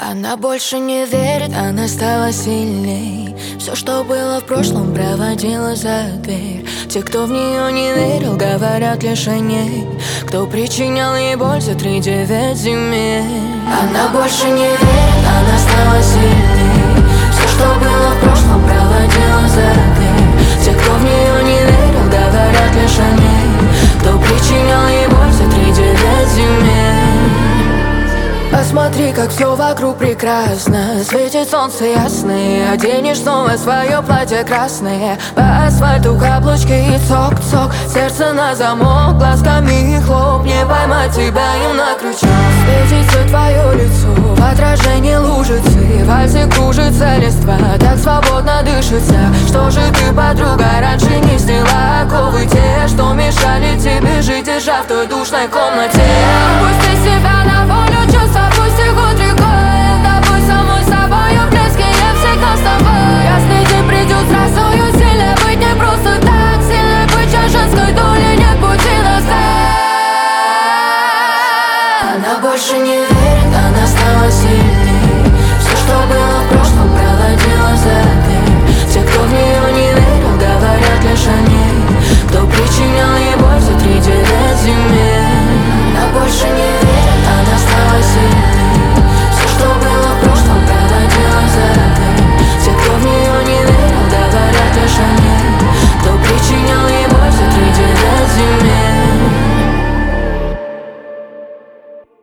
Она больше не верит, она стала сильней. Все, что было в прошлом, проводила за дверь. Те, кто в нее не верил, говорят лишь о ней. Кто причинял ей боль за 3-9 земель. Она больше не верит, она стала сильней. Все, что было в прошлом, проводила за дверь. Те, кто в нее не верил, говорят лишь о ней. Кто причинял ей боль за 3-9 земель. Посмотри, как все вокруг прекрасно. Светит солнце ясное. Оденешь снова свое платье красное. По асфальту каблучки и цок-цок. Сердце на замок, глазками хлоп. Не поймать тебя им на крючок. Светится твое лицо, в отражении лужицы. В вальсе кружится листва, так свободно дышится. Что же ты, подруга, раньше не сняла оковы те, что мешали тебе жить, держа в той душной комнате? Пусти себя на волю, чувства пусть текут рекой. Будь самой собой, в блеске я всегда с тобой. Ясный день придет сразу, и сильно быть не просто так. Сильно быть, чья женской доли нет пути назад. Она больше не верит, она стала сильной.